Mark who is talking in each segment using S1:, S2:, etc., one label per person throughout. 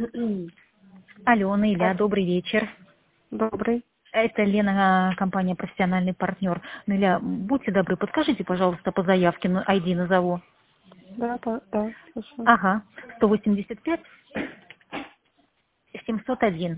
S1: Алло, Наиля,
S2: А,
S1: добрый вечер.
S2: Добрый.
S1: Это Лена, компания «Профессиональный партнер». Наиля, будьте добры, подскажите, пожалуйста, по заявке, ID назову.
S2: Да, слушаю.
S1: Ага, 185 701.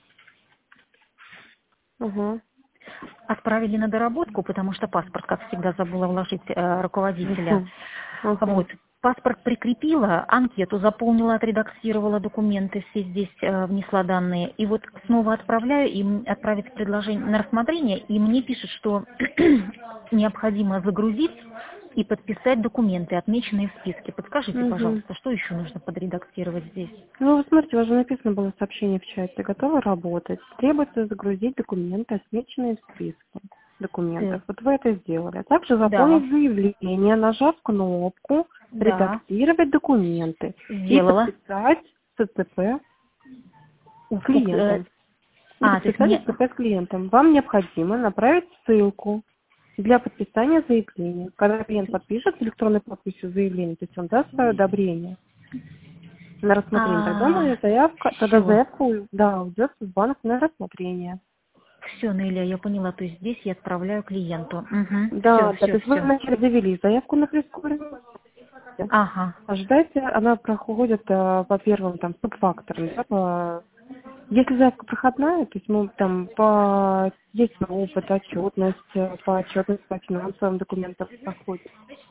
S2: Угу.
S1: Отправили на доработку, потому что паспорт, как всегда, забыла вложить руководителя.
S2: Угу.
S1: Вот. Паспорт прикрепила, анкету заполнила, отредактировала документы, все здесь внесла данные. И вот снова отправляю, им отправить предложение на рассмотрение, и мне пишут, что необходимо загрузить и подписать документы, отмеченные в списке. Подскажите,
S2: Угу.
S1: пожалуйста, что еще нужно подредактировать здесь?
S2: Ну, вы смотрите, у вас же написано было сообщение в чате. Готовы работать? Требуется загрузить документы, отмеченные в списке документов. Вот вы это сделали. А также
S1: Да,
S2: заполнить заявление, нажав кнопку
S1: да,
S2: «Редактировать документы» и
S1: сделала.
S2: подписать ЦЦП с клиентом. И
S1: То есть мне...
S2: подписать ЦЦП с клиентом. Вам необходимо направить ссылку для подписания заявления. Когда клиент подпишет электронной подписью заявление, то есть он даст свое одобрение на рассмотрение, тогда
S1: Все.
S2: заявка уйдет в банк на рассмотрение.
S1: Все, Неля, я поняла. То есть здесь я отправляю клиенту. Угу. Все,
S2: Да,
S1: все,
S2: то есть вы
S1: все.
S2: вначале завели заявку на прескоренность.
S1: Ага.
S2: Ожидайте, она проходит по первым там субфакторам. Да, если заявка проходная, то есть мы там по есть опыт, отчетность, по отчетности по финансовым документам проходит.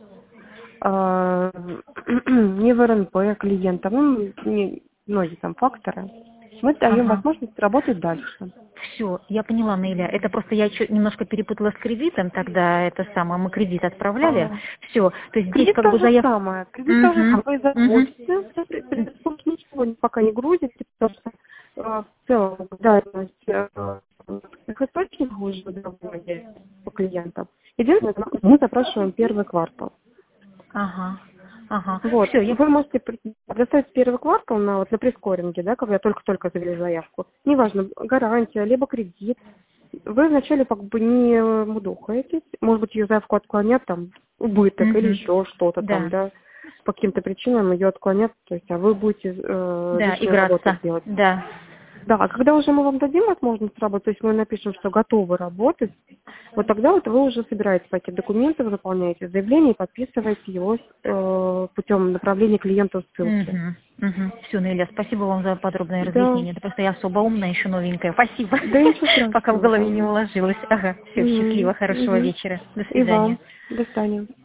S2: Не в РНП клиента, многие там факторы. Мы даем
S1: Ага.
S2: возможность работать дальше.
S1: Все, я поняла, Неля. Это просто я немножко перепутала с кредитом, тогда это самое, мы кредит отправляли. Все, то есть здесь
S2: Кредит
S1: как
S2: то
S1: бы
S2: же
S1: заявка.
S2: самое. Кредит то же
S1: Угу.
S2: самое. Вы
S1: Угу.
S2: заходите, ничего пока не грузите, потому что в целом давность их источников уже выдавали по клиентам. Единственное, мы запрашиваем первый квартал.
S1: Ага. Ага.
S2: Вот,
S1: Все, я...
S2: вы можете предоставить первый квартал на прескоринге, да, когда только-только завели заявку. Неважно, гарантия, либо кредит. Вы вначале как бы не мудохаетесь, может быть, ее заявку отклонят, там, убыток или
S1: Угу.
S2: еще что-то там,
S1: Да.
S2: да, по каким-то причинам ее отклонят, то есть, а вы будете
S1: Да,
S2: лишнюю работу
S1: играться.
S2: делать.
S1: Да.
S2: Да, а когда уже мы вам дадим возможность работать, то есть мы напишем, что готовы работать, вот тогда вот вы уже собираете пакет документов, заполняете заявление и подписываете его путем направления клиенту ссылки.
S1: Угу. Угу. Все, Неля, спасибо вам за подробное
S2: Да,
S1: разъяснение. Это просто я особо умная, еще новенькая. Спасибо.
S2: да ничего
S1: Пока в
S2: страшного,
S1: голове
S2: да.
S1: не уложилось. Ага. Все, счастливо,
S2: Угу,
S1: хорошего
S2: угу.
S1: вечера. До
S2: И
S1: свидания.
S2: вам. До свидания.